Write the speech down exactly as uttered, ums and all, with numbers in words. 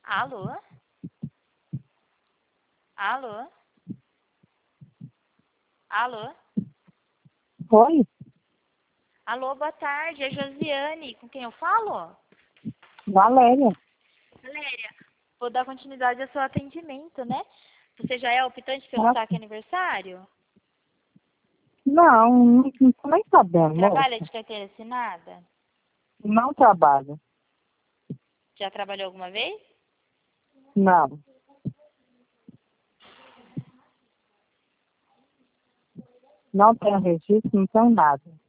Alô? Alô? Alô? Oi? Alô, boa tarde. É Josiane. Com quem eu falo? Valéria. Valéria, vou dar continuidade ao seu atendimento, né? Você já é optante pelo Nossa. saque aniversário? Não, não não tô nem sabendo, Trabalha moça. de carteira assinada? Não trabalho. Já trabalhou alguma vez? Não. Não tenho registro, não tenho nada.